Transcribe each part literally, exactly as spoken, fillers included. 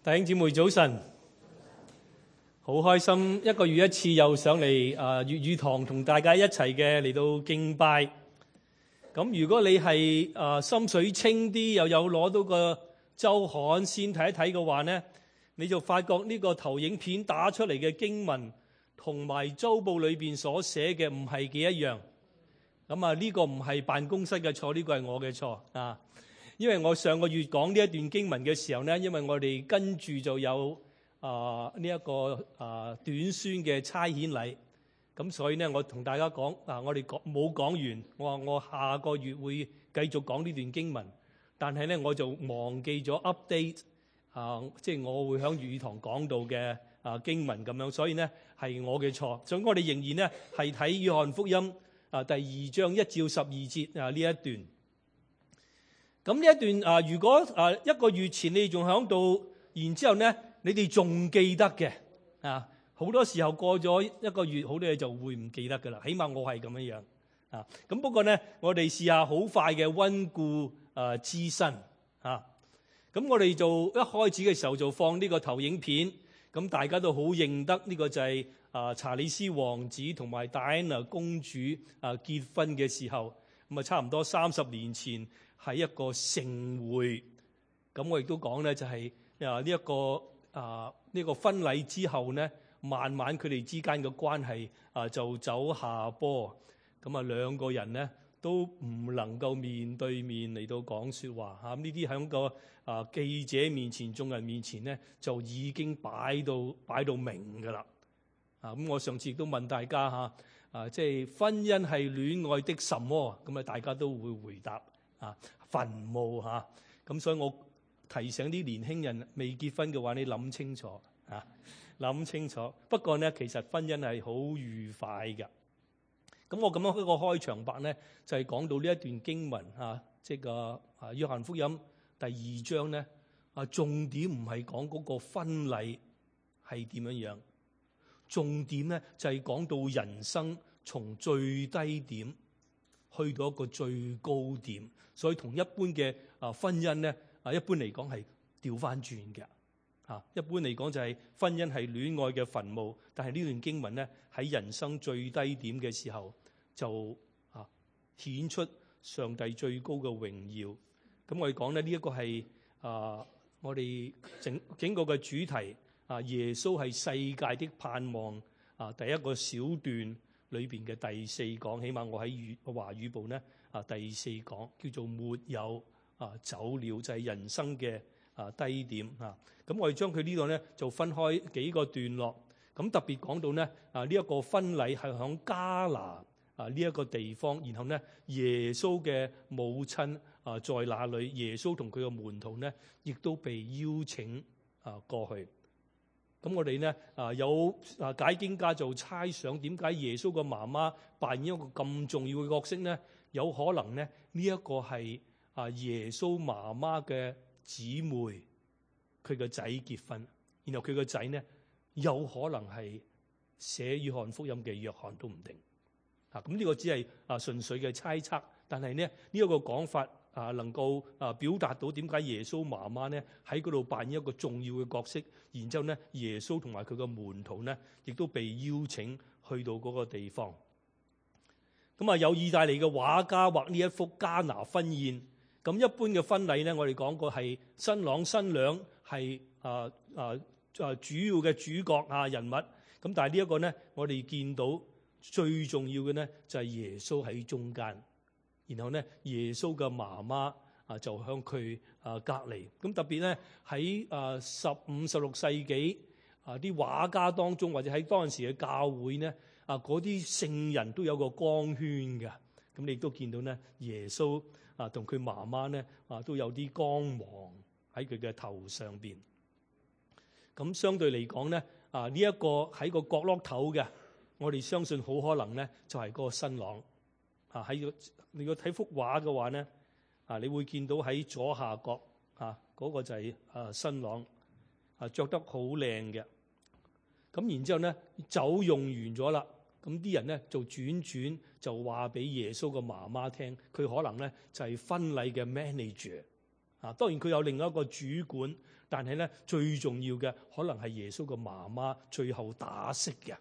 弟兄姊妹早晨，好開心一個月一次又上嚟啊粵語堂同大家一齊嘅嚟到敬拜。咁如果你係啊心水清啲，又有攞到個週刊先睇一睇嘅話呢，你就發覺呢個投影片打出嚟嘅經文同埋週報裏邊所寫嘅唔係幾一樣。咁啊呢個唔係辦公室嘅錯，呢個係我嘅錯啊。因為我上個月講呢一段經文嘅時候呢，因為我哋跟住就有啊呢一個啊短宣嘅差遣禮，咁所以呢，我同大家講啊，我哋講冇講完，我話我下個月會繼續講呢段經文，但係呢，我就忘記咗 update 啊，即係我會響粵語堂講到嘅啊經文咁樣，所以呢係我嘅錯，所以我哋仍然呢係睇約翰福音啊第二章一至十二節啊呢一段。咁呢一段啊，如果啊一個月前你仲響度，然之後呢，你哋仲記得嘅啊，好多時候過咗一個月，好多嘢就會唔記得噶啦。起碼我係咁樣樣啊。咁不過呢，我哋試下好快嘅溫故啊知新啊。咁我哋就一開始嘅時候就放呢個投影片，咁大家都好認得呢個就係啊查理斯王子同埋戴安娜公主啊結婚嘅時候，咁啊差唔多三十年前。係一個盛會，咁我亦都講咧，就係啊呢一個啊呢個婚禮之後咧，慢慢佢哋之間嘅關係啊就走下坡，咁啊兩個人咧都唔能夠面對面嚟到講説話嚇，呢啲喺個啊記者面前、眾人面前咧就已經擺到擺到明㗎啦。啊咁，我上次亦都問大家嚇啊，即係婚姻係戀愛的什麼？咁啊，大家都會回答。啊，墳墓嚇，咁、啊、所以我提醒啲年輕人未結婚嘅話，你諗清楚嚇，諗、啊、清楚。不過呢，其實婚姻係好愉快嘅。咁我咁樣一個開場白呢，就係、是、講到呢一段經文嚇，即係個啊約翰福音第二章呢，啊重點唔係講嗰個婚禮係點樣樣，重點呢就係、是、講到人生從最低點去到一個最高點。所以同一般嘅啊婚姻咧啊，一般嚟講係調翻轉嘅啊。一般嚟講就係婚姻係戀愛嘅墳墓，但係呢段經文咧喺人生最低點嘅時候就啊顯出上帝最高嘅榮耀。咁我哋講咧呢一個係啊我哋整整個嘅主題啊，耶穌係世界的盼望啊，第一個小段裏邊嘅第四講，起碼我喺語華語部咧。啊，第四講叫做沒有啊走了，就係、是、人生嘅啊低點啊。咁我哋將佢呢度咧就分開幾個段落。咁特別講到咧啊呢一、這個婚禮係響迦拿啊呢一個地方，然後咧耶穌嘅母親啊在那裏，耶穌同佢嘅門徒咧亦都被邀請啊過去。咁我哋咧啊有啊解經家就猜想點解耶穌嘅媽媽扮演一個咁重要嘅角色咧？有可能咧，呢、這、一個係啊耶穌媽媽嘅姊妹，佢個仔結婚，然後佢個仔咧有可能係寫約翰福音嘅約翰都唔定。啊，咁、這、呢個只係啊純粹嘅猜測，但係咧呢一、這個講法啊能夠啊表達到點解耶穌媽媽咧喺嗰度扮演一個重要嘅角色，然之後咧耶穌同埋佢嘅門徒咧亦都被邀請去到嗰個地方。咁啊，有意大利嘅畫家畫呢一幅迦拿婚宴。咁一般嘅婚禮咧，我哋講過係新郎新娘係啊啊啊主要嘅主角啊人物。咁但係呢一個咧，我哋見到最重要嘅咧就係耶穌喺中間，然後咧耶穌嘅媽媽啊就向佢啊隔離。咁特別咧喺啊十五、十六世紀啊啲畫家當中，或者喺當時嘅教會咧。啊！嗰啲聖人都有個光圈嘅，咁你亦都見到咧，耶穌啊同佢媽媽咧啊都有啲光芒喺佢嘅頭上邊。咁相對嚟講咧，啊呢一個喺個角落頭嘅，我哋相信好可能咧就係嗰個新郎。啊喺個你個睇幅畫嘅話咧，啊你會見到喺左下角啊嗰個就係啊新郎，啊著得好靚嘅。咁然之後咧，酒用完咗啦，咁啲人咧就轉轉就話俾耶穌嘅媽媽聽，佢可能咧就係婚禮嘅 manager 啊，當然佢有另外一個主管，但係咧最重要嘅可能係耶穌嘅媽媽最後打識嘅。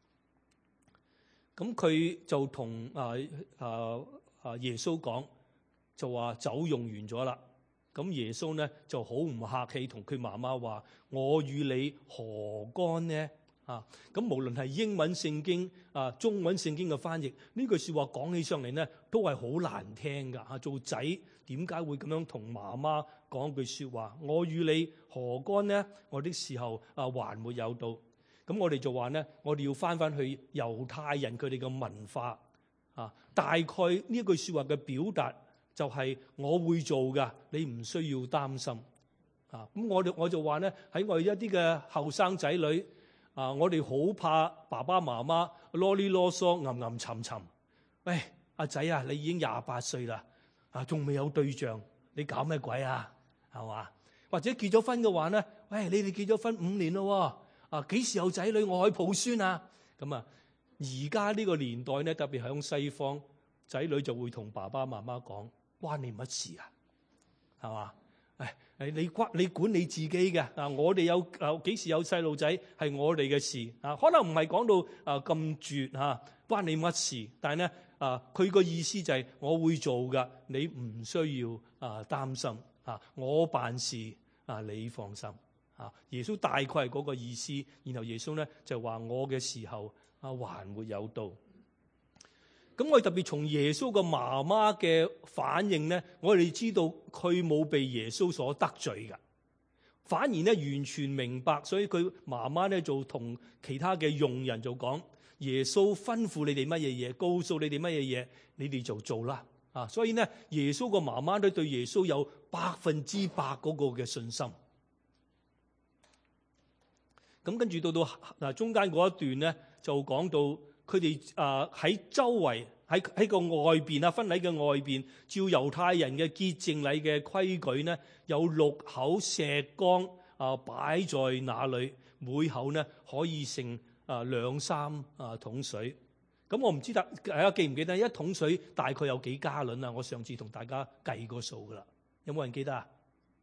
咁佢就同啊啊啊耶穌講，就話酒用完咗啦。咁耶穌咧就好唔客氣，同佢媽媽話：我與你何干呢？啊，咁無論係英文聖經啊、中文聖經嘅翻譯，呢句說話講起上嚟咧，都係好難聽噶。吓，做仔點解會咁樣同媽媽講句說話？我與你何干呢？我的時候啊還沒有到。咁我哋就話咧，我哋要翻翻去猶太人佢哋嘅文化啊，大概呢句說話嘅表達就係我會做噶，你唔需要擔心啊。咁我哋我就話咧，喺我哋一啲嘅後生仔女啊，我哋好怕爸爸媽媽囉哩囉嗦、吟吟沉沉。喂，阿仔啊，你已經廿八歲啦，啊，仲未有對象，你搞咩鬼啊？係嘛？或者結咗婚嘅話咧，喂，你哋結咗婚五年咯。啊！幾時有仔女我可以抱孫啊？咁啊，而家呢個年代咧，特別響西方，仔女就會同爸爸媽媽講：關你乜事啊？係嘛？誒，你關你管你自己嘅啊！我哋有誒幾時有細路仔係我哋嘅事啊？可能唔係講到啊咁絕嚇，關你乜事？但係咧啊，佢個意思就係我會做噶，你唔需要啊擔心啊，我辦事啊，你放心。啊！耶穌大概係嗰個意思，然後耶穌咧就話：我嘅時候啊還沒有到。咁我哋特別從耶穌個媽媽嘅反應咧，我哋知道佢冇被耶穌所得罪噶，反而咧完全明白，所以佢媽媽咧就同其他嘅傭人就講：耶穌吩咐你哋乜嘢嘢，告訴你哋乜嘢嘢，你哋就做啦。啊！所以咧，耶穌個媽媽都對耶穌有百分之百嗰個嘅信心。咁跟住到到嗱中間嗰一段咧，就講到佢哋啊喺周圍喺喺個外邊啊婚禮嘅外邊，照猶太人嘅潔淨禮嘅規矩咧，有六口石缸啊擺在那裏，每口咧可以盛啊兩三啊桶水。咁我唔知得大家記唔記得一桶水大概有幾加侖啊？我上次同大家計過數噶啦，有冇人記得啊？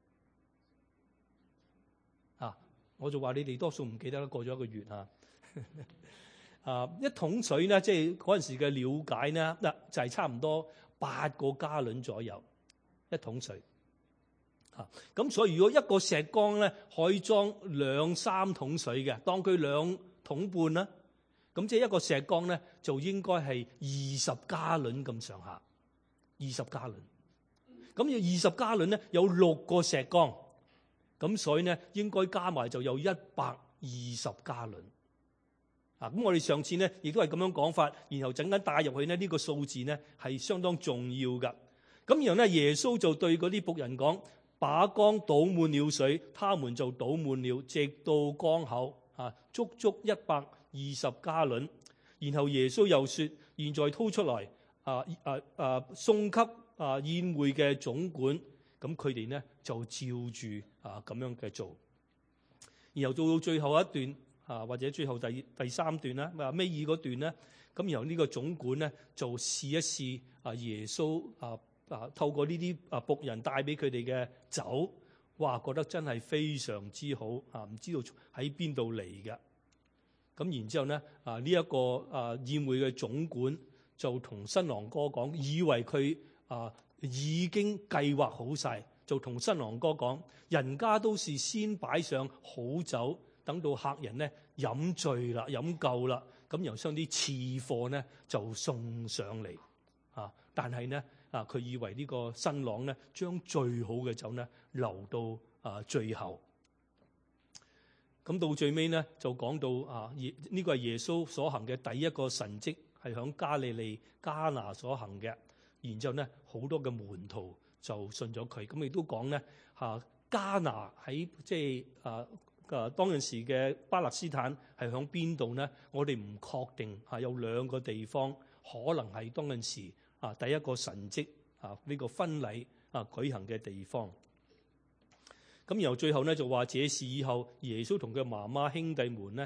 我就話你哋多數唔記得啦，過咗一個月啊，啊一桶水咧，即係嗰陣時嘅了解咧，嗱就係、是、差唔多八個加侖左右一桶水，嚇、啊、咁所以如果一個石缸咧可以裝兩三桶水嘅，當佢兩桶半啦，咁即係一個石缸咧就應該係二十加侖咁上下，二十加侖，咁要二十加侖咧有六個石缸。咁所以咧，應該加埋就有一百二十加侖啊！咁我哋上次咧，亦都係咁樣講法，然後陣間帶入去呢，呢個數字咧係相當重要噶。咁然後咧，耶穌就對嗰啲僕人講：把缸倒滿了水，他們就倒滿了，直到缸口啊，足足一百二十加侖。然後耶穌又說：現在掏出來啊啊啊，送給啊宴會嘅總管。咁佢哋咧就照住啊咁樣嘅做，然後到到最後一段啊，或者最後第第三段啦，啊尾二嗰段咧，咁然後呢個總管咧就試一試啊耶穌啊啊透過呢啲啊僕人帶俾佢哋嘅酒，哇覺得真係非常之好啊，唔知道喺邊度嚟嘅。咁然之後咧啊呢一個啊宴會嘅總管就同新郎哥講，以為佢啊。已經計劃好晒，就同新郎哥講：人家都是先擺上好酒，等到客人咧飲醉啦、飲夠啦，咁由將啲次貨咧就送上嚟啊！但係咧啊，佢以為呢個新郎咧將最好嘅酒咧留到啊最後。咁到最尾咧就講到啊，呢、這個係耶穌所行嘅第一個神蹟，係響加利利迦拿所行嘅。然之後咧，好多嘅門徒就信咗佢。咁亦都講咧，嚇迦拿喺即係啊啊當陣時嘅巴勒斯坦係響邊度咧？我哋唔確定嚇，有兩個地方可能係當陣時啊第一個神蹟啊呢個婚禮啊舉行嘅地方。咁然後最後咧就話，這事以後耶穌同佢媽媽兄弟們咧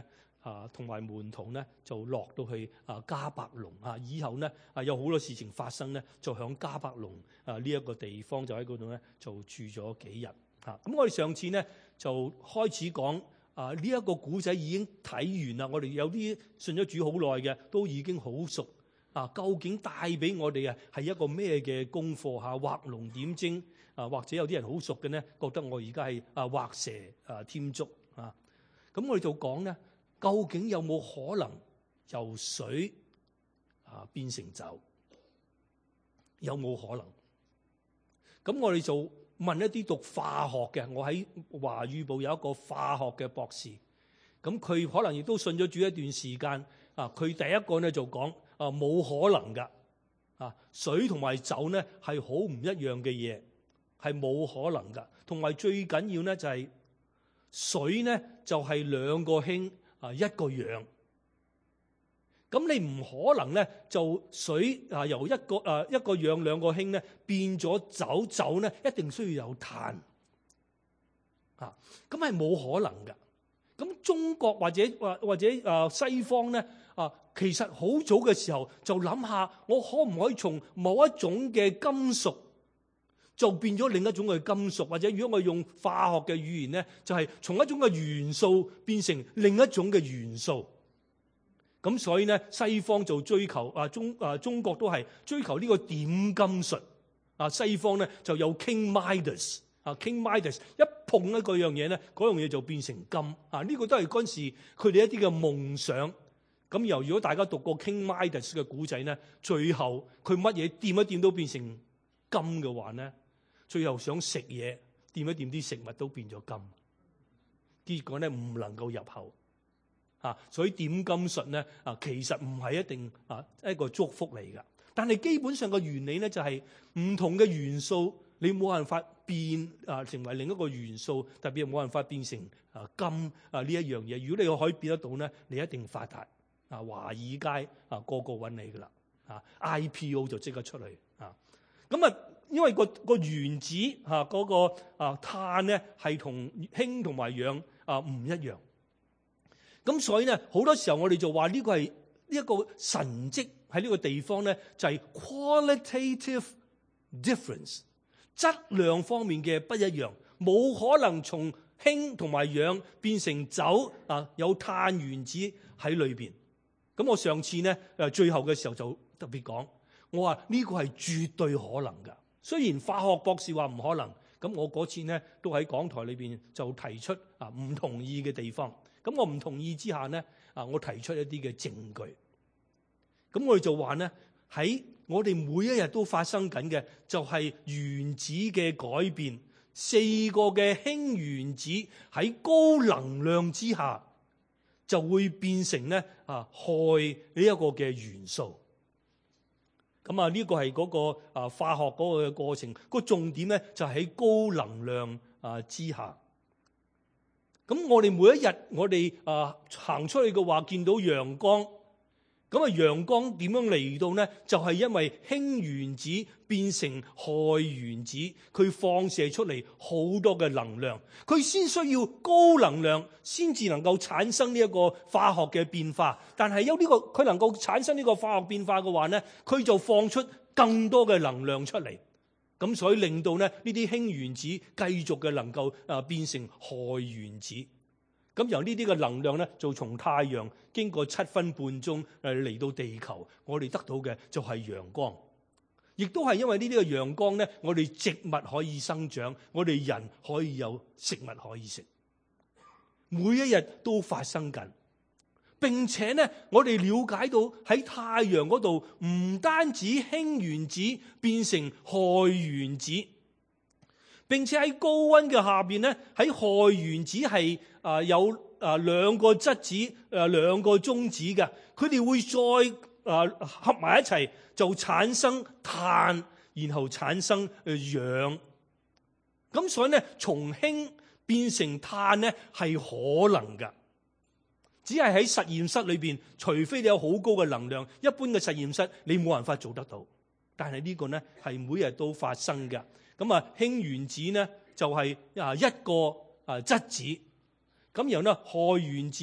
啊同埋門徒咧就落到去啊迦百農啊，以後咧啊有好多事情發生咧，就響迦百農啊呢一個地方就喺嗰度咧就住咗幾日嚇。咁我哋上次咧就開始講啊呢一個古仔已經睇完啦，我哋有啲信咗主好耐嘅都已經好熟啊，究竟帶俾我哋啊係一個咩嘅功課嚇？畫龍點睛啊，或者有啲人好熟嘅咧，覺得我而家係啊畫蛇啊添足啊。咁我哋就講咧，究竟有冇可能由水啊變成酒？有冇可能？咁我哋就問一啲讀化學嘅，我喺華語部有一個化學嘅博士，咁佢可能亦都信咗主一段時間啊。佢第一個咧就講啊冇可能㗎啊，水同埋酒咧係好唔一樣嘅嘢，係冇可能㗎。同埋最緊要咧就係水咧就係兩個氫啊一個氧，咁你唔可能咧就水啊由一個誒一個氧兩個氫咧變咗酒，酒咧一定需要有碳啊，咁係冇可能㗎。咁中國或者或或者誒西方咧啊，其實好早嘅時候就諗下，我可唔可以從某一種嘅金屬就變咗另一種嘅金屬，或者如果我用化學嘅語言咧，就係從一種嘅元素變成另一種嘅元素。咁所以咧，西方就追求啊中啊中國都係追求呢個點金術啊，西方咧就有 King Midas 啊 King Midas 一碰一個樣嘢咧，嗰樣嘢就變成金啊！呢個都係嗰陣時佢哋一啲嘅夢想。咁由如果大家讀過 King Midas 嘅古仔咧，最後佢乜嘢掂一掂都變成金嘅話咧，最後想食嘢掂一掂啲食物都變咗金，結果咧唔能夠入口。啊，所以點金術咧啊，其實唔係一定啊一個祝福嚟㗎。但係基本上個原理咧就係唔同嘅元素，你冇辦法變啊成為另一個元素，特別係冇辦法變成啊金啊呢一樣嘢。如果你可以變得到咧，你一定發達啊！華爾街啊個個揾你㗎啦啊 ！I P O 就即刻出嚟啊！咁啊，因為個個原子嚇嗰個啊碳咧係同氫同埋氧啊唔一樣。咁所以咧，好多時候我哋就話呢個係呢一個神蹟喺呢個地方咧，就係 qualitative difference， 質量方面嘅不一樣，冇可能從氫同埋氧變成酒啊，有碳原子喺裏邊。咁我上次咧誒最後嘅時候就特別講，我話呢個係絕對可能㗎。雖然化學博士話唔可能，咁我嗰次咧都喺講台裏邊就提出啊唔同意嘅地方。咁我唔同意之下咧，啊，我提出一啲嘅證據。咁我哋就話咧，喺我哋每一日都發生緊嘅，就係原子嘅改變。四個嘅氫原子喺高能量之下，就會變成咧啊氦呢一個嘅元素。咁啊，呢個係嗰個啊化學嗰個嘅過程。個重點咧就喺高能量啊之下。咁我哋每一日我哋啊行出去嘅話，見到陽光，咁啊陽光點樣嚟到呢？就係因為氫原子變成氦原子，佢放射出嚟好多嘅能量，佢先需要高能量先至能夠產生呢一個化學嘅變化。但係有呢個佢能夠產生呢個化學變化嘅話呢，佢就放出更多嘅能量出嚟。咁所以令到咧呢啲氫原子繼續嘅能夠啊變成氦原子，咁由呢啲嘅能量咧就從太陽經過七分半鐘誒嚟到地球，我哋得到嘅就係陽光，亦都係因為呢啲嘅陽光咧，我哋植物可以生長，我哋人可以有食物可以食，每一日都發生緊。並且咧，我哋了解到喺太陽嗰度唔單止氫原子變成氦原子，並且喺高溫嘅下邊咧，喺氦原子係啊有啊兩個質子啊兩個中子嘅，佢哋會再啊合埋一齊就產生碳，然後產生氧。咁所以咧，從氫變成碳咧係可能噶。只係喺實驗室裏邊，除非你有好高嘅能量，一般嘅實驗室你冇辦法做得到。但係呢個呢係每日都發生嘅。咁啊，氫原子呢就係啊一個啊質子，咁然後呢氦原子呢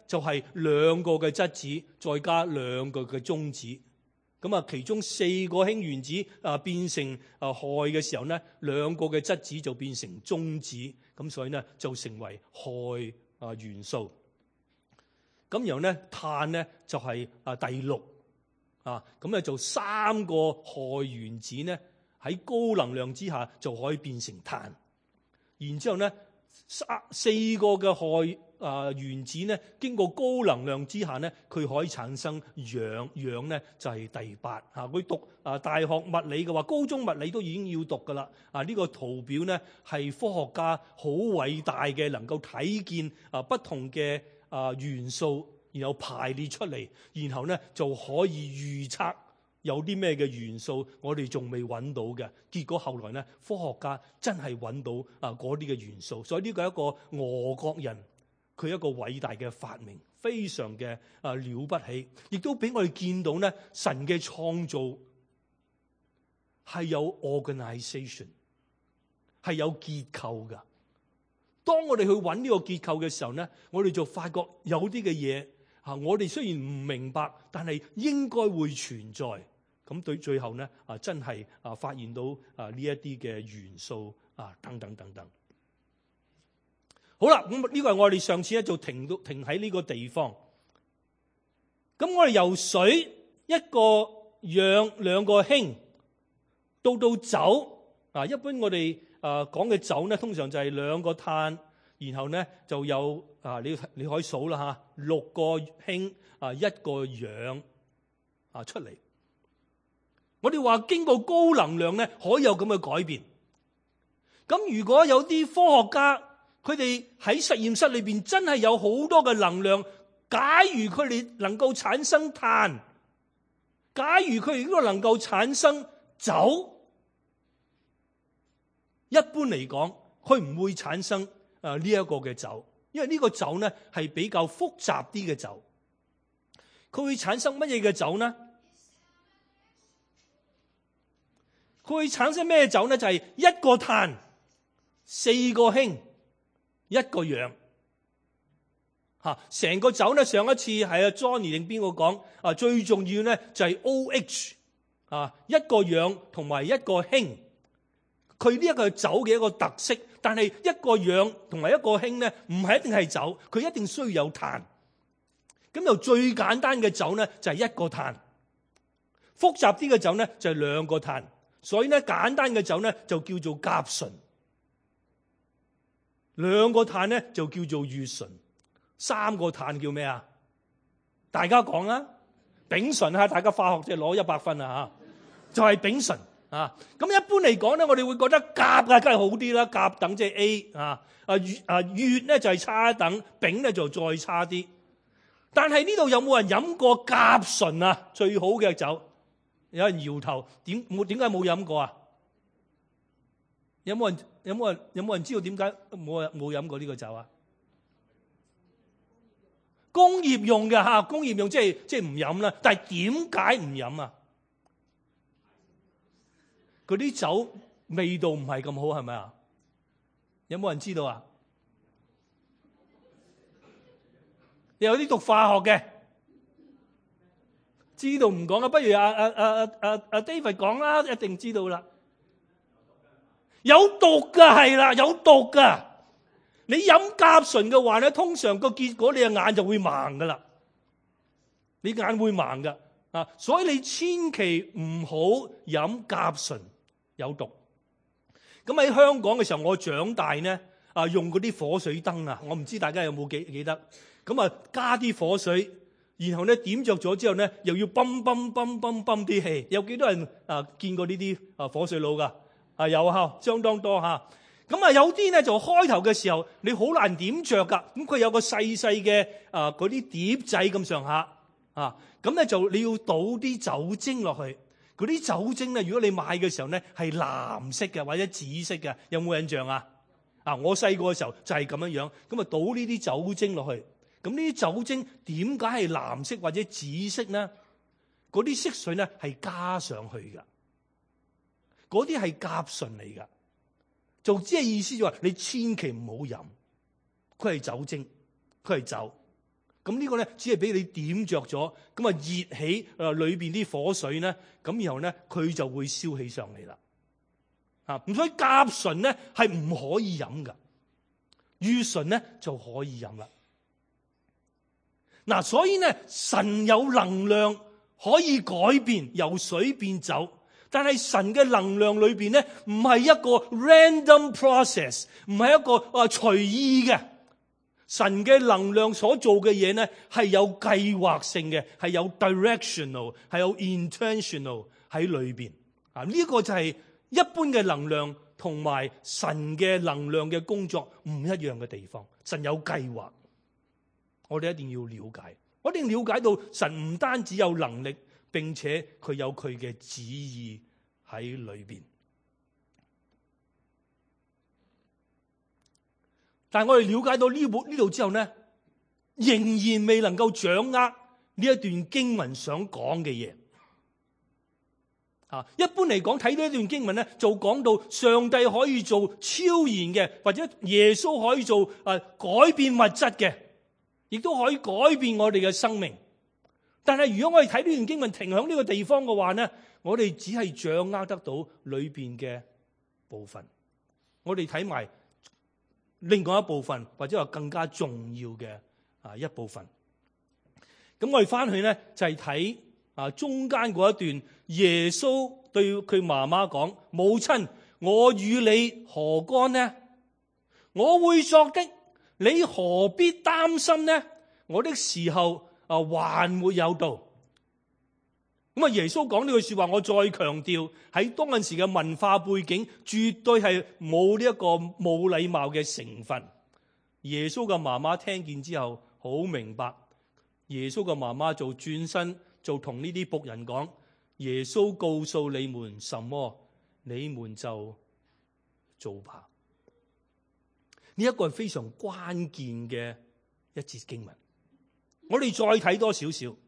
就係兩個嘅質子再加兩個嘅中子。咁啊，其中四個氫原子啊變成啊氦嘅時候咧，兩個嘅質子就變成中子，咁所以咧就成為氦啊元素。咁然後咧碳咧就係啊第六啊，咁咧就三個氦原子咧喺高能量之下就可以變成碳，然之後咧三四個嘅氦啊原子咧經過高能量之下咧，佢可以產生氧，氧咧就係第八嚇。佢讀啊大學物理嘅話，高中物理都已經要讀噶啦。啊呢個圖表咧係科學家好偉大嘅，能夠睇見啊不同嘅啊元素，然後排列出嚟，然後咧就可以預測有啲咩嘅元素我哋仲未揾到嘅。結果後來咧科學家真係揾到啊嗰啲嘅元素，所以呢個係一個俄國人佢一個偉大嘅發明，非常嘅啊了不起，亦都俾我哋見到咧神嘅創造係有 organization， 係有結構噶。當我哋去揾呢個結構嘅時候咧，我哋就發覺有啲嘅嘢啊，我哋雖然唔明白，但係應該會存在。咁對最後咧啊，真係啊發現到啊呢一啲嘅元素啊等等等等。好啦，咁呢個係我哋上次咧就停到停喺呢個地方。咁我哋由水一個氧兩個氫到到酒啊，一般我哋啊講嘅酒咧，通常就係兩個碳，然後咧就有啊你你可以數啦吓，六個氫啊一個氧啊出嚟。我哋話經過高能量咧，可以有咁嘅改變。咁如果有啲科學家，佢哋喺實驗室裏邊真係有好多嘅能量，假如佢哋能夠產生碳，假如佢哋如果能夠產生酒，一般嚟講，佢唔會產生誒呢一個嘅酒，因為呢個酒呢係比較複雜啲嘅酒。佢會產生乜嘢嘅酒呢？佢會產生咩酒呢？就係一個碳，四個氫，一個氧。吓，成個酒咧，上一次係阿 Johnny 定邊個講啊？最重要咧就係 O H 啊，一個氧同埋一個氫。佢呢一個係酒嘅一個特色，但係一個氧同埋一個氫咧，唔係一定係酒，佢一定需要有碳。咁由最簡單嘅酒咧就係一個碳，複雜啲嘅酒咧就係兩個碳。所以咧簡單嘅酒咧就叫做甲醇，兩個碳咧就叫做乙醇。三個碳叫咩啊？大家講啦，丙醇啊！大家化學即係攞一百分啊吓，就係、是、丙醇啊。咁一般嚟講咧，我哋會覺得甲啊，梗係好啲啦，甲等即係 A 啊。啊乙啊乙咧就係差一等，丙咧就再差啲。但係呢度有冇人飲過甲醇啊？最好嘅酒，有人搖頭，點冇點解冇飲過啊？有冇人有冇人有冇人知道點解冇冇飲過呢個酒啊？工業用嘅吓，工業用即係即係唔飲啦。但係點解唔飲啊？嗰啲酒味道唔係咁好，係咪啊？有冇人知道啊？有啲讀化學嘅，知道唔講啊？不如阿阿阿阿阿 David 講啦，一定知道啦。有毒噶，係啦，有毒噶。你飲甲醇嘅話咧，通常個結果你嘅眼就會盲噶啦，你眼會盲噶啊！所以你千祈唔好飲甲醇，有毒。咁喺香港嘅時候，我長大呢啊，用嗰啲火水燈啊，我唔知大家有冇記記得？咁啊，加啲火水，然後咧點着咗之後咧，又要泵泵泵泵泵啲氣。有幾多人啊見過呢啲啊火水佬噶？啊有吓，相當多吓。咁啊，有啲咧就開頭嘅時候你好難點着噶，咁佢有個細細嘅啊嗰啲碟仔咁上下啊，咁咧就你要倒啲酒精落去，嗰啲酒精咧，如果你買嘅時候咧係藍色嘅或者紫色嘅，有冇印象啊？啊，我細個嘅時候就係咁樣樣，咁啊倒呢啲酒精落去，咁呢啲酒精點解係藍色或者紫色呢？嗰啲色水咧係加上去噶，嗰啲係甲醇嚟噶。就即係意思就話你千祈唔好飲，佢係酒精，佢係酒， 咁呢個咧只係俾你點着咗，咁啊熱起誒裏邊啲火水咧，咁然後咧佢就會燒起上嚟啦。啊，咁所以甲醇咧係唔可以飲噶，乙醇咧就可以飲啦。嗱，所以咧神有能量可以改變由水變酒，但係神嘅能量裏邊咧唔係一個 random process， 唔係一個啊隨意嘅。神嘅能量所做嘅嘢咧係有計劃性嘅，係有 directional， 係有 intentional 喺裏邊。啊，呢個就係一般嘅能量同埋神嘅能量嘅工作唔一樣嘅地方。神有計劃，我哋一定要了解，我哋了解到神唔單止有能力，並且佢有佢嘅旨意喺裏邊。但係我哋了解到呢部呢度之後呢，仍然未能夠掌握呢一段經文想講嘅嘢。啊，一般嚟講睇到一段經文呢，就講到上帝可以做超然嘅，或者耶穌可以做啊改變物質嘅，亦都可以改變我哋嘅生命。但係如果我哋睇呢段經文停響呢個地方嘅話呢，我哋只係掌握得到裏邊嘅部分，我哋睇埋另外一部分，或者話更加重要嘅啊一部分。咁我哋翻去呢，就係睇啊中間嗰一段，耶穌對佢媽媽講：母親，我與你何干呢？我會作的，你何必擔心呢？我的時候啊還沒有到。咁啊，耶穌講呢句說話，我再強調喺當陣時嘅文化背景，絕對係冇呢一個冇禮貌嘅成分。耶穌嘅媽媽聽見之後好明白，耶穌嘅媽媽就轉身就同呢啲僕人講：耶穌告訴你們什麼，你們就做吧。呢一個係非常關鍵嘅一節經文。我哋再睇多少少。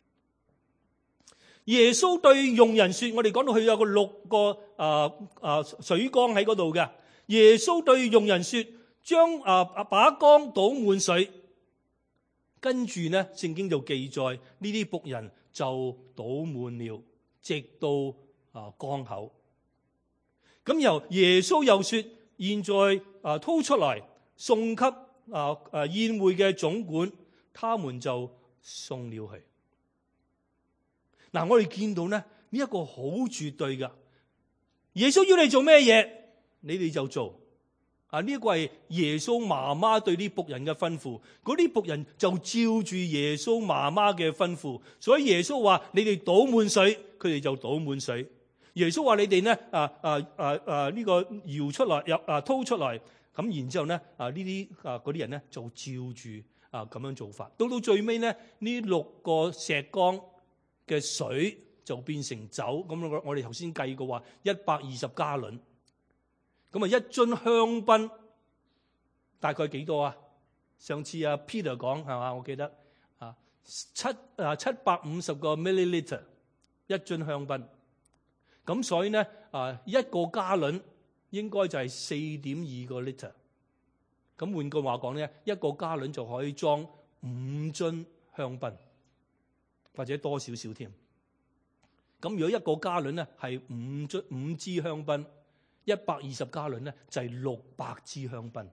耶穌對用人說，我哋講到佢有個六個啊啊水缸喺嗰度嘅。耶穌對用人說，將啊把缸倒滿水。跟住呢，聖經就記載呢啲僕人就倒滿了，直到啊缸口。咁由耶穌又說，現在啊掏出來送給啊啊宴會嘅總管，他們就送了去。嗱，我哋見到呢，呢一個好絕對噶。耶穌要你做咩嘢，你哋就做。啊，呢一個係耶穌媽媽對啲僕人嘅吩咐，嗰啲僕人就照住耶穌媽媽嘅吩咐。所以耶穌話：你哋倒滿水，佢哋就倒滿水。耶穌話：你哋呢啊啊啊啊呢個搖出來，入啊掏出來，咁然之後呢啊呢啲啊嗰啲人呢就照住啊咁樣做法。到到最尾呢，呢六個石缸嘅水就變成酒，咁我我哋頭先計過話一百二十加侖，咁啊一樽香檳大概幾多啊？上次阿 Peter 講係嘛，我記得啊七啊七百五十個 milliliter 一樽香檳，咁所以呢啊一個加侖應該就係四點二個 liter，咁換句話講咧，一個加侖就可以裝五樽香檳。或者多少少添，咁如果一個加侖咧係五樽五支香檳，一百二十加侖咧就係六百支香檳。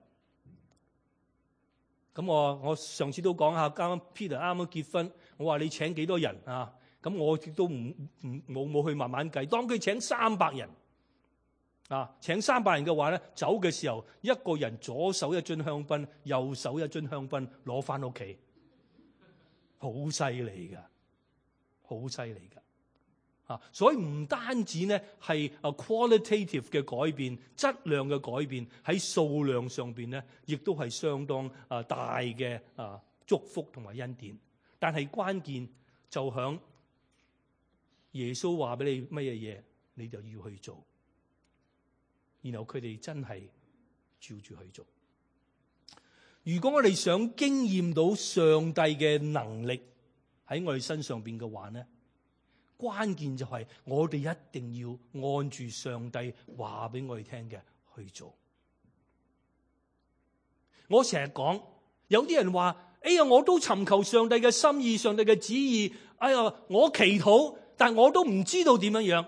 咁我我上次都講下，啱啱 Peter 啱啱結婚，我話你請幾多人啊？咁我亦都唔唔冇冇去慢慢計，當佢請三百人啊，請三百人嘅話咧，走嘅時候一個人左手一樽香檳，右手一樽香檳攞翻屋企，好犀利噶。好犀利噶，啊！所以唔單止呢係啊 qualitative 嘅改變，質量嘅改變，喺數量上邊呢，亦都係相當啊大嘅啊祝福同埋恩典。但係關鍵就響耶穌話俾你乜嘢嘢，你就要去做。然後佢哋真係照住去做。如果我哋想經驗到上帝嘅能力喺我哋身上邊嘅話呢，關鍵就係我哋一定要按住上帝話俾我哋聽嘅去做。我成日講，有啲人話哎呀，我都尋求上帝嘅心意、上帝嘅旨意。哎呀，我祈禱，但我都唔知道點樣樣。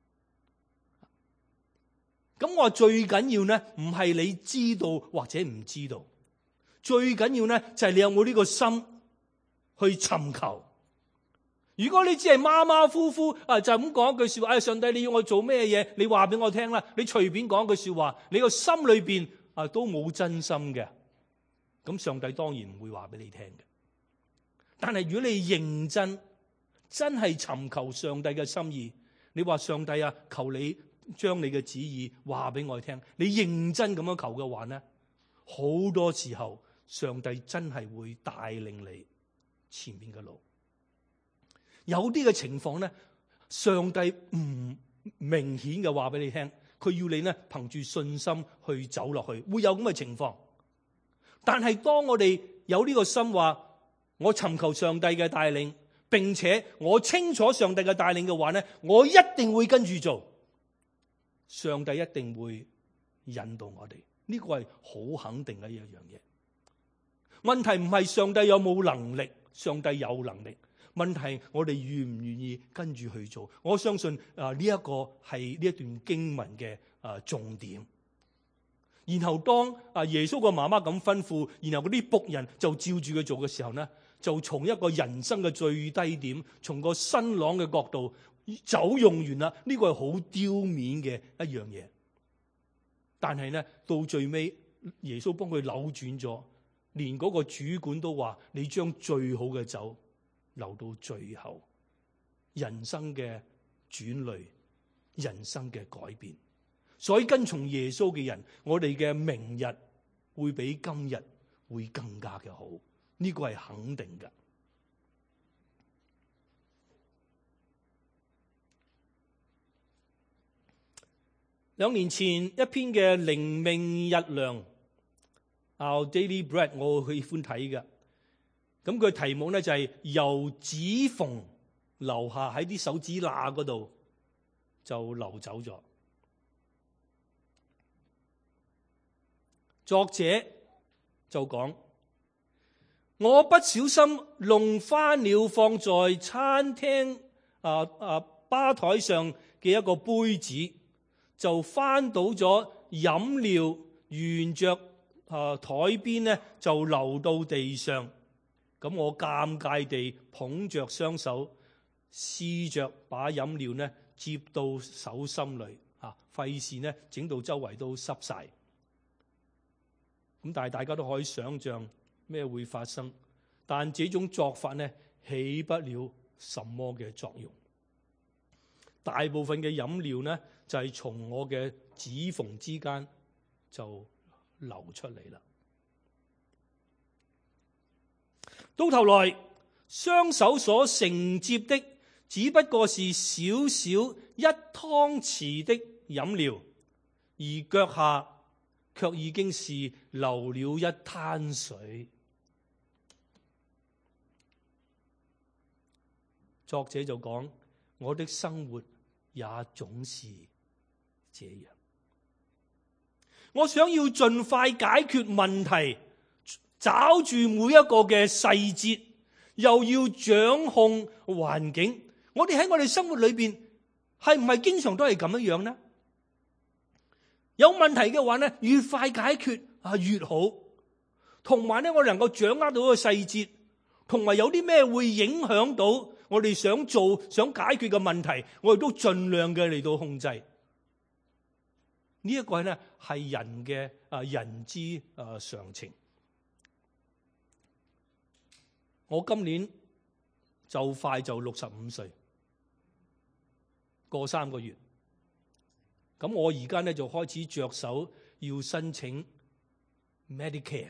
咁我話最緊要呢，唔係你知道或者唔知道，最緊要呢就係你有冇呢個心去尋求。如果你只係馬馬虎虎啊，就咁講一句說話，哎，上帝你要我做咩嘢？你話俾我聽啦。你隨便講一句說話，你個心裏邊啊都冇真心嘅，咁上帝當然唔會話俾你聽嘅。但係如果你認真，真係尋求上帝嘅心意，你話上帝啊，求你將你嘅旨意話俾我聽，你認真咁樣求嘅話呢，好多時候上帝真係會帶領你前面嘅路。有啲嘅情況呢，上帝唔明顯嘅話俾你聽，佢要你呢憑住信心去走落去，會有咁嘅情況。但係當我哋有呢個心話，我尋求上帝嘅帶領，並且我清楚上帝嘅帶領嘅話呢，我一定會跟住做。上帝一定會引導我哋，呢個係好肯定嘅一樣嘢。問題唔係上帝有冇能力，上帝有能力。問題我哋願唔願意跟住去做？我相信啊呢一個係呢一段經文嘅啊重點。然後當啊耶穌個媽媽咁吩咐，然後嗰啲僕人就照住佢做嘅時候呢，就從一個人生嘅最低點，從個新郎嘅角度走用完啦。呢個係好丟面嘅一樣嘢。但係呢，到最尾耶穌幫佢扭轉咗，連嗰個主管都話：你將最好嘅酒留到最後。人生嘅轉捩，人生嘅改變。所以跟從耶穌嘅人，我哋嘅明日會比今日會更加嘅好，呢個係肯定嘅。兩年前一篇嘅靈命日糧 Our Daily Bread， 我好喜歡睇嘅。咁佢題目咧就係由指縫留下喺啲手指罅嗰度就流走咗。作者就講：我不小心弄翻了放在餐廳啊啊吧台上嘅一個杯子，就翻倒咗飲料，沿着啊台邊咧就流到地上。咁我尷尬地捧着雙手，試着把飲料咧接到手心裏，啊，費事咧整到周圍都濕晒。咁但係大家都可以想象咩會發生，但這種作法呢，起不了什麼嘅作用。大部分嘅飲料呢，就係從我嘅指縫之間就流出嚟啦。到頭來，雙手所承接的只不過是少少一湯匙的飲料，而腳下卻已經是流了一灘水。作者就講：我的生活也總是這樣。我想要盡快解決問題，找住每一個嘅細節，又要掌控環境。我哋喺我哋生活裏邊係唔係經常都係咁樣樣呢？有問題嘅話呢，越快解決啊越好。同埋呢，我哋能夠掌握到個細節，同埋有啲咩會影響到我哋想做、想解決嘅問題，我哋都盡量嘅嚟到控制。呢一個呢係人嘅啊人之啊常情。我今年就快就六十五歲，過三個月。咁我而家咧就開始着手要申請 Medicare。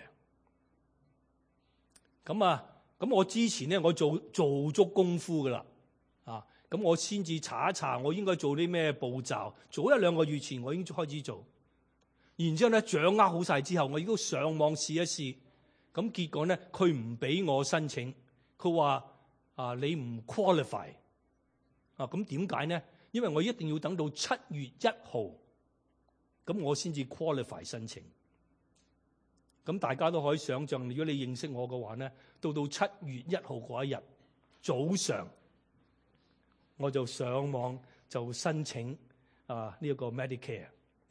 咁啊，咁我之前咧我做做足功夫噶啦，啊，咁我先至查一查我應該做啲咩步驟。早一兩個月前我已經開始做，然之後咧掌握好晒之後，我亦都上網試一試。咁結果咧，佢唔俾我申請，佢話啊你唔 qualify。啊，咁點解呢？因為我一定要等到七月一號，咁我先至 qualify 申請。 咁大家都可以想象，如果你認識我嘅話咧，到到七月一號嗰一日早上，我就上網就申請啊呢一個 Medicare。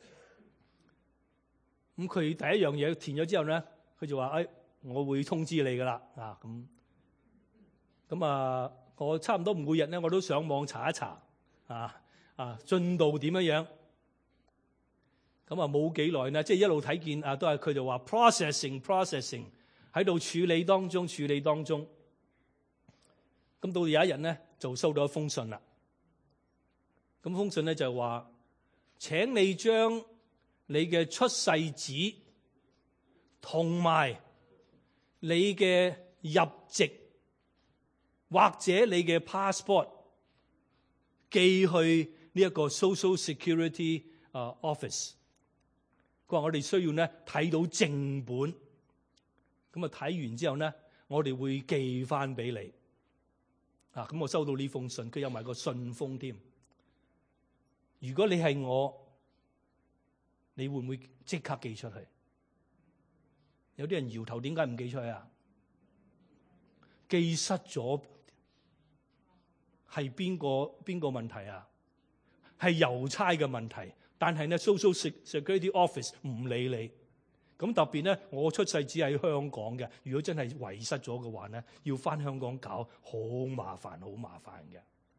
咁佢第一樣嘢填咗之後咧，佢就話：誒、哎，我會通知你噶啦。啊，咁咁啊，我差唔多每日咧，我都上網查一查啊啊進度點樣樣。咁啊冇幾耐咧，即係一路睇見啊，都係佢就話 processing processing 喺度處理當中處理當中。咁到有一日咧，就收到一封信啦。咁封信咧就話：請你將你嘅出世紙同埋你嘅入籍或者你嘅 passport 寄去呢一個 Social Security 啊 office。佢話我哋需要咧睇到正本，咁啊睇完之後咧，我哋會寄翻俾你。啊，咁我收到呢封信，佢有埋個信封添。如果你係我，你會唔會即刻寄出去？有啲人搖頭，點解唔寄出去啊？寄失咗係邊個邊個問題啊？係郵差嘅問題。但係咧 ，Social Security Office 唔理你。咁特別咧，我出世只喺香港嘅。如果真係遺失咗嘅話咧，要翻香港搞，好麻煩，好麻煩嘅。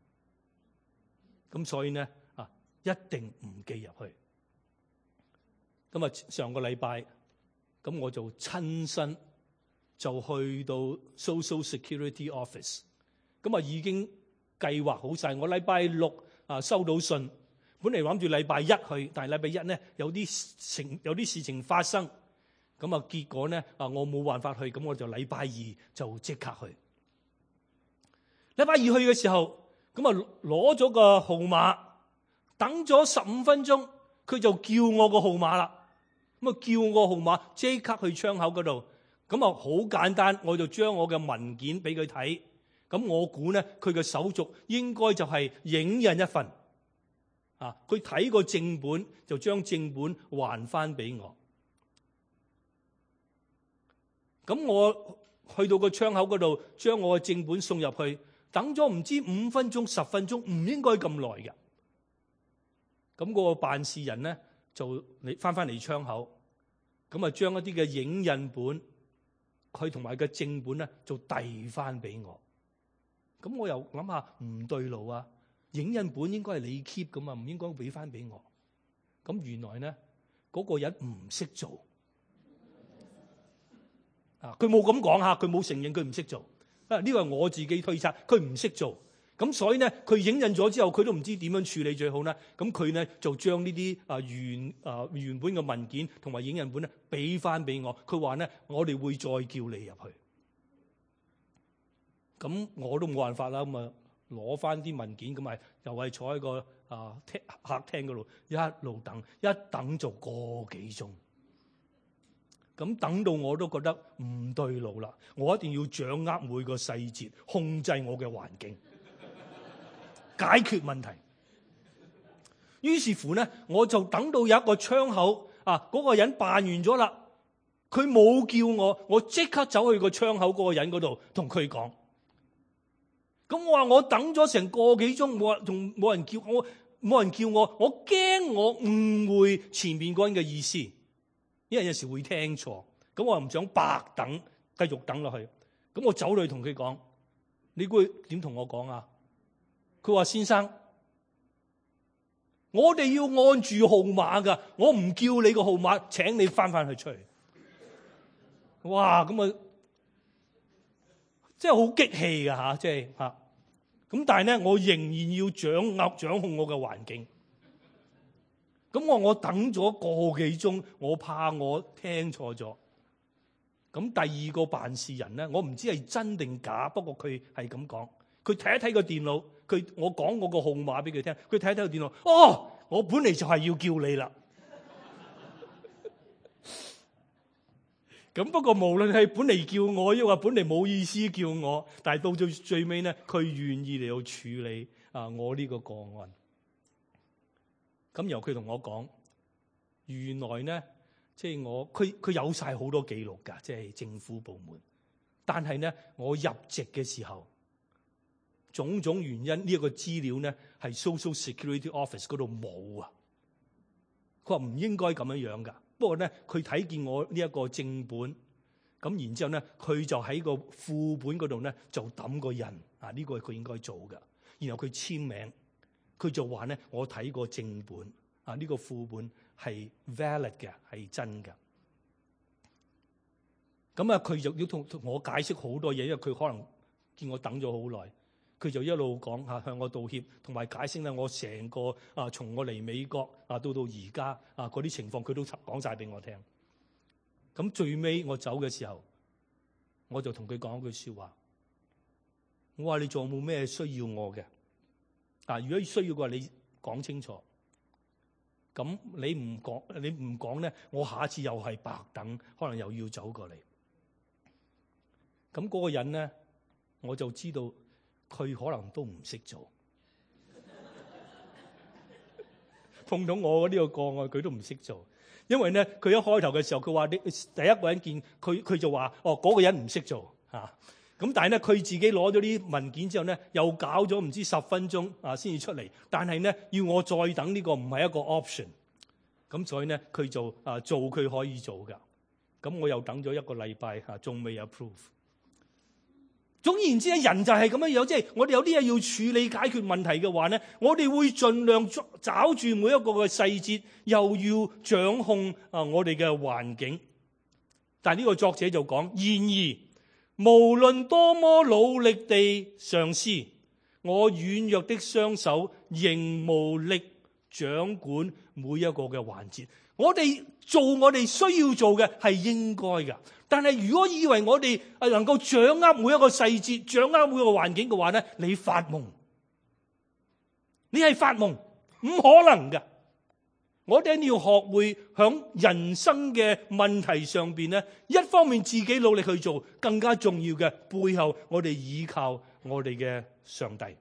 咁所以咧啊，一定唔寄入去。咁啊，上個禮拜咁我就親身就去到 Social Security Office。咁啊，已經計劃好晒。我禮拜六啊收到信。本嚟諗住禮拜一去，但係禮拜一咧有啲情有啲事情發生，咁啊結果咧啊我冇辦法去，咁我就禮拜二就即刻去。禮拜二去嘅時候，咁啊攞咗個號碼，等咗十五分鐘，佢就叫我個號碼啦。咁啊叫我個號碼，即刻去窗口嗰度，咁啊好簡單，我就將我嘅文件俾佢睇。咁我估咧佢嘅手續應該就係影印一份。啊！佢睇個正本就將正本還翻俾我。咁我去到個窗口嗰度，將我嘅正本送入去，等咗唔知五分鐘、十分鐘，唔應該咁耐嘅。咁嗰個辦事人咧就你翻翻嚟窗口，咁啊將一啲嘅影印本，佢同埋個正本咧就遞翻俾我。咁我又諗下唔對路啊！影印本應該係你 keep 噶嘛，唔應該俾翻俾我。咁原來咧，嗰個人唔識做啊！佢冇咁講吓，佢冇承認佢唔識做。啊，呢個係我自己推測，佢唔識做。咁所以咧，佢影印咗之後，佢都唔知點樣處理最好咧。咁佢咧就將呢啲啊原啊原本嘅文件同埋影印本咧俾翻俾我。佢話咧，我哋會再叫你入去。咁我都冇辦法啦。咁啊。攞翻啲文件咁咪又係坐喺個啊廳客廳嗰度一路等，一等就個幾鐘。咁等到我都覺得唔對路啦，我一定要掌握每個細節，控制我嘅環境，解決問題。於是乎咧，我就等到有一個窗口啊，嗰個人辦完咗啦，佢冇叫我，我即刻走去個窗口嗰個人嗰度同佢講。咁我話我等咗成個幾鐘，冇仲冇人叫我，冇人叫我，我驚我誤會前面嗰人嘅意思，因為有時會聽錯。咁我又唔想白等，繼續等落去。咁我走去同佢講，你估佢點同我講啊？佢話：先生，我哋要按住號碼噶，我唔叫你個號碼，請你翻翻去出嚟。哇！咁啊，即係好激氣噶吓，即係吓。咁但係咧，我仍然要掌握掌控我嘅環境。咁我我等咗個幾鐘，我怕我聽錯咗。咁第二個辦事人咧，我唔知係真定假，不過佢係咁講。佢睇一睇個電腦，佢我講我個號碼俾佢聽，佢睇一睇個電腦，哦，我本嚟就係要叫你啦。咁不過無論係本嚟叫我，抑或本嚟冇意思叫我，但係到最最尾咧，佢願意嚟到處理啊我呢個個案。咁由佢同我講，原來咧即係我佢佢有晒好多記錄㗎，即係政府部門。但係咧，我入籍嘅時候，種種原因呢一個資料咧係 Social Security Office 嗰度冇啊。佢話唔應該咁樣樣㗎。不過咧，佢睇見我呢一個正本，咁然之後咧，佢就喺個副本嗰度咧就揼個印啊，呢個佢應該做㗎。然後佢簽名，佢就話咧我睇過正本啊，呢個副本係 valid 嘅，係真嘅。咁啊，佢就要同我解釋好多嘢，因為佢可能見我等咗好耐，佢就一路講嚇向我道歉，同埋解釋咧我成個啊從我嚟美國啊到到而家啊嗰啲情況，佢都講晒俾我聽。咁最尾我走嘅時候，我就同佢講一句説話，我話你仲有冇咩需要我嘅？啊，如果需要嘅話，你講清楚。咁你唔講，你唔講咧，我下一次又係白等，可能又要走過嚟。咁嗰個人咧，我就知道佢可能都唔識做。碰到我呢個個案，佢都唔識做，因為咧，佢一開頭嘅時候，佢話你第一個人見佢，佢就話哦嗰個人唔識做嚇。咁但係咧，佢自己攞咗啲文件之後咧，又搞咗唔知十分鐘啊先至出嚟。但係咧，要我再等呢個唔係一個 option。咁所以咧，佢就啊做佢可以做㗎。咁我又等咗一個禮拜嚇，仲未 approve。總言之咧，人就係咁樣樣，即係我哋有啲嘢要處理解決問題嘅話咧，我哋會盡量找住每一個嘅細節，又要掌控啊我哋嘅環境。但係呢個作者就講，然而無論多麼努力地嘗試，我軟弱的雙手仍無力掌管每一個嘅環節。我哋做我哋需要做嘅係應該嘅，但係如果以為我哋係能夠掌握每一個細節、掌握每一個環境嘅話咧，你發夢，你係發夢，唔可能嘅。我哋要學會響人生嘅問題上邊咧，一方面自己努力去做，更加重要嘅背後，我哋依靠我哋嘅上帝。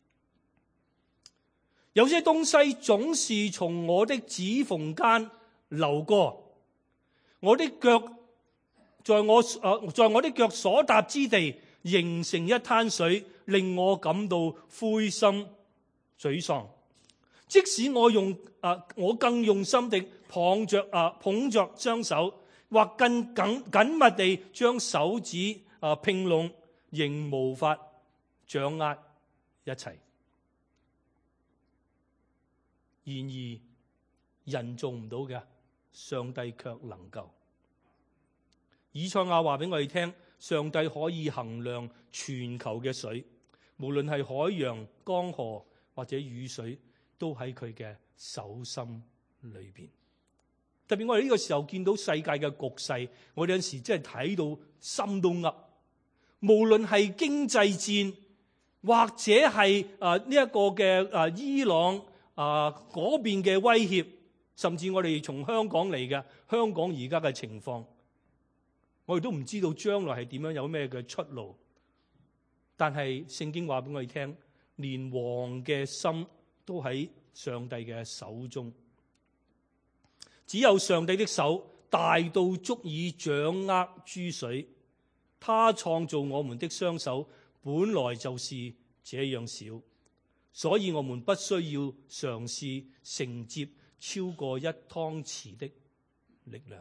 有些東西總是從我的指縫間流過，我的腳在我誒在我的腳所踏之地形成一灘水，令我感到灰心沮喪。即使我用啊，我更用心地捧着啊，捧着雙手，或更緊緊密地將手指啊拼攏，仍無法掌握一切。然而，人做唔到嘅，上帝卻能夠。以賽亞話俾我哋聽，上帝可以衡量全球嘅水，無論係海洋、江河或者雨水，都喺佢嘅手心裏邊。特別我哋呢個時候見到世界嘅局勢，我哋有陣時真係睇到心都噏。無論係經濟戰，或者係啊呢一個嘅啊伊朗啊嗰邊嘅威脅，甚至我哋從香港嚟嘅香港而家嘅情況，我哋都唔知道將來係點樣，有咩嘅出路。但係聖經話俾我哋聽，連王嘅心都喺上帝嘅手中，只有上帝的手大到足以掌握諸水。他創造我們的雙手本來就是這樣小，所以我們不需要嘗試承接超過一湯匙的力量。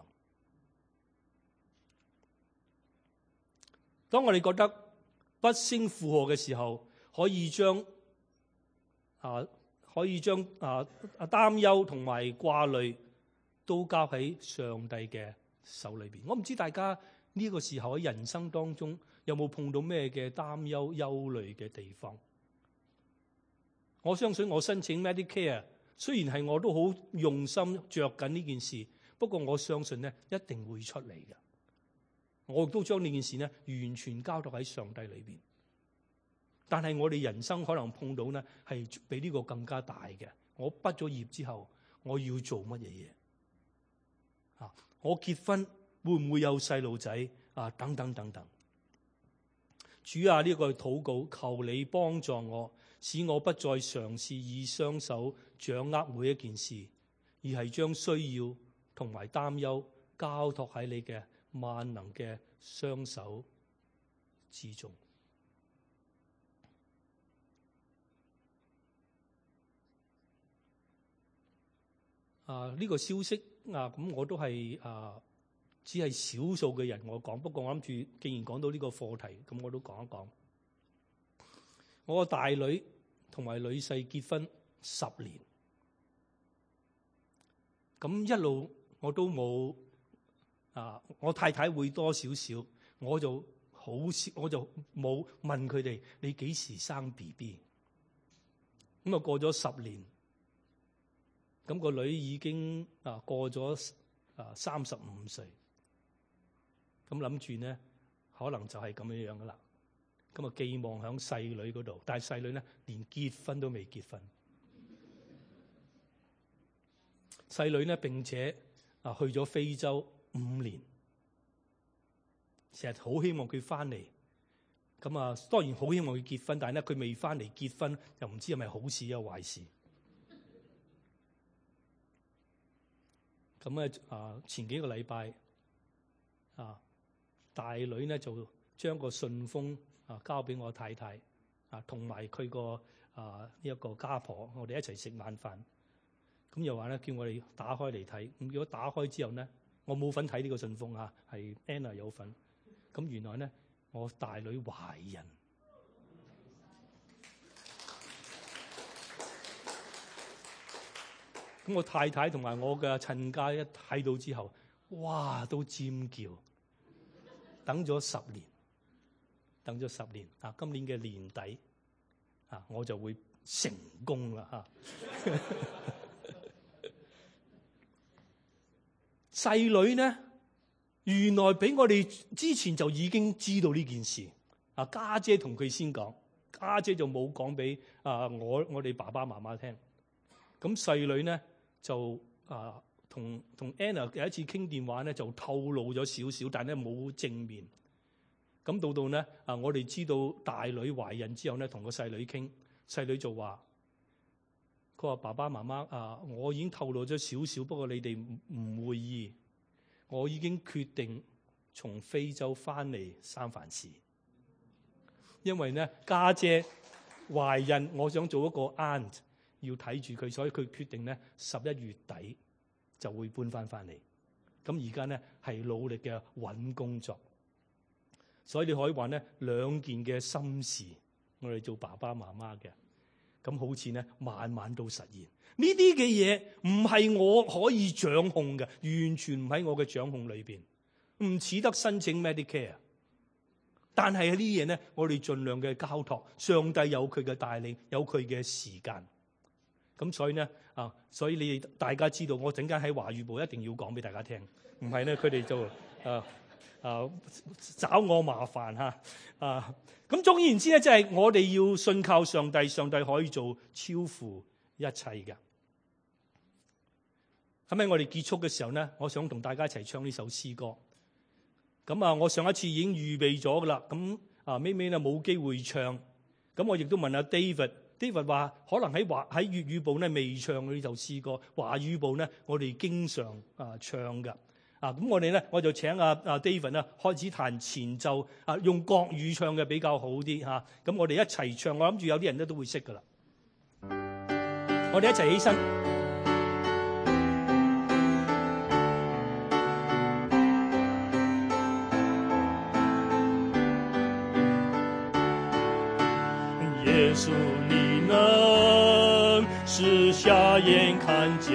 當我哋覺得不勝負荷嘅時候，可以將啊可以將啊擔憂同埋掛慮都交喺上帝嘅手裏邊。我唔知大家呢個時候喺人生當中有冇碰到咩嘅擔憂憂慮嘅地方？我相信我申請 Medicare， 雖然係我都好用心着緊呢件事，不過我相信咧一定會出嚟嘅。我亦都將呢件事咧完全交託喺上帝裏邊。但係我哋人生可能碰到咧係比呢個更加大嘅。我畢咗業之後，我要做乜嘢嘢？啊，我結婚會唔會有細路仔啊？等等等等。主啊，呢個禱告，求你幫助我，使我不再嘗試以雙手掌握每一件事，而係將需要同埋擔憂交託喺你嘅萬能嘅雙手之中。啊！呢、這個消息啊，咁我都係啊，只係少數嘅人我講。不過我諗住，既然講到呢個課題，咁我都講一講。我個大女同埋女婿結婚十年，咁一路我都冇啊。我太太會多少少，我就好少，我就冇問佢哋你幾時生 B B。咁啊過咗十年。咁個女已經啊過咗啊三十五歲，咁諗住咧可能就係咁樣樣噶啦。咁啊寄望響細女嗰度，但係細女咧連結婚都未結婚。細女咧並且啊去咗非洲五年，成日好希望佢翻嚟。咁啊當然好希望佢結婚，但係咧佢未翻嚟結婚，又唔知係咪好事又壞事。咁咧啊，前幾個禮拜啊，大女咧就將個信封啊交俾我太太啊，同埋佢個啊呢一個家婆，我哋一齊食晚飯。咁又話咧叫我哋打開嚟睇。咁如果打開之後咧，我冇份睇呢個信封啊，係 Anna 有份。咁原來咧我大女懷孕。咁我太太同埋我嘅親家一睇到之後，哇都尖叫。等咗十年，等咗十年啊！今年嘅年底啊，我就會成功啦嚇。細女呢，原來俾我哋之前就已經知道呢件事啊。家姐同佢先講，家姐就冇講俾啊我我哋爸爸媽媽聽。咁細女呢？就啊，同同 Anna 有一次傾電話咧，就透露咗少少，但係咧冇正面。咁到到咧啊，我哋知道大女懷孕之後咧，同個細女傾，細女就話：佢話爸爸媽媽啊，我已經透露咗少少，不過你哋唔唔會意。我已經決定從非洲翻嚟三藩市，因為咧家姐懷孕，我想做一個 aunt。要睇住佢，所以佢決定咧十一月底就會搬翻翻嚟。咁而家咧係努力嘅揾工作，所以你可以話咧兩件嘅心事，我哋做爸爸媽媽嘅，咁好似咧晚晚都實現。呢啲嘅嘢唔係我可以掌控嘅，完全唔喺我嘅掌控裏邊，唔似得申請 Medicare。但係呢啲嘢咧，我哋盡量嘅交託，上帝有佢嘅帶領，有佢嘅時間。咁所以咧啊，所以你哋大家知道，我陣間喺華語部一定要講俾大家聽，唔係咧佢哋就啊啊找我麻煩嚇啊。咁總言之咧，即係我哋要信靠上帝，上帝可以做超乎一切嘅。咁喺我哋結束嘅時候咧，我想同大家一齊唱呢首詩歌。咁啊，我上一次已經預備咗噶啦，咁啊尾尾咧冇機會唱，咁我亦都問阿 David。David 話可能喺華喺粵語部咧未唱呢首詩歌，華語部咧我哋經常啊唱㗎啊。咁我哋咧我就請阿阿 David 咧開始彈前奏啊，用國語唱嘅比較好啲嚇。咁、啊、我哋一齊唱，我諗住有啲人咧都會識㗎啦。我哋一齊起身。耶穌你能使瞎眼看見，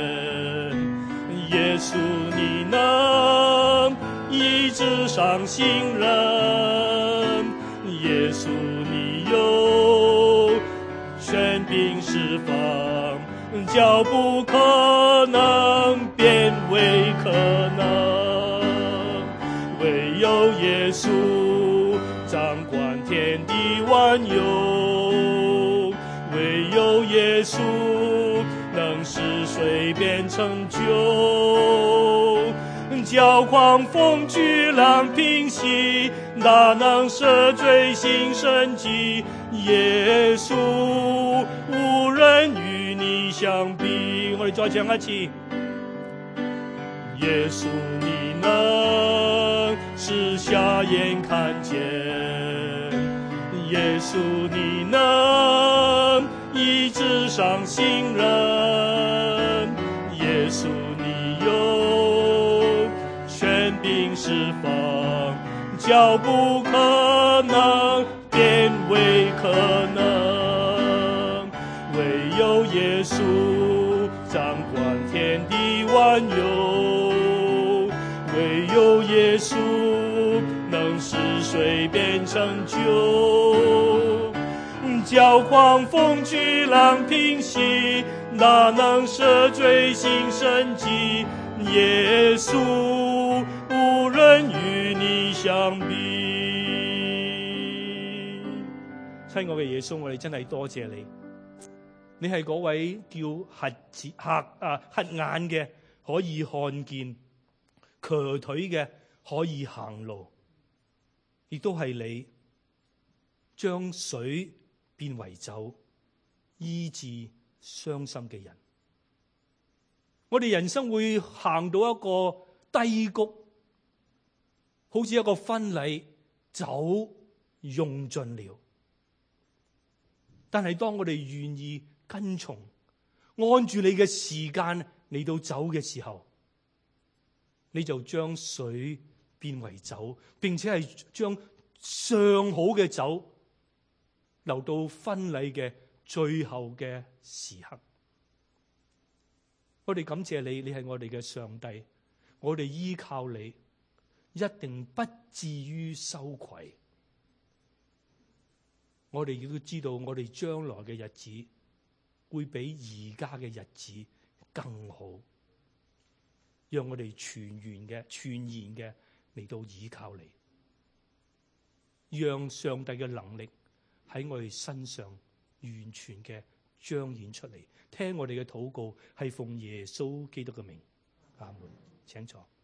耶穌你能醫治傷心人，耶穌你有權柄釋放，叫不可能變為可能，唯有耶穌掌管天地萬有，唯有耶穌能使水變成酒，叫狂風巨浪平息，大能赦罪行神蹟，耶穌無人與你相比。我哋再唱一次。 耶穌你能使瞎眼看見，耶穌你能醫治傷心人，耶穌你有權柄釋放，叫不可能變為可能，唯有耶穌掌管天地萬有，唯有耶穌能使水變成酒，叫狂風巨浪平息，那能赦罪行神蹟，耶穌無人與你相比。親愛嘅耶穌，我哋真係多謝你，你係嗰位叫瞎子瞎啊瞎眼嘅可以看見，瘸腿嘅可以行路，亦都係你將水變為酒，醫治傷心嘅人。我哋人生會行到一個低谷，好似一個婚禮，酒用盡了。但係當我哋願意跟從，按住你嘅時間嚟到走嘅時候，你就將水變為酒，並且係將上好嘅酒留到婚禮嘅最後嘅時刻。我哋感謝你，你係我哋嘅上帝，我哋依靠你，一定不至於羞愧。我哋亦都知道，我哋將來嘅日子會比而家嘅日子更好，讓我哋全然嘅、全然嘅嚟到依靠你，讓上帝嘅能力喺我哋身上完全嘅彰顯出嚟。聽我哋嘅禱告，係奉耶穌基督嘅名，阿門。請坐。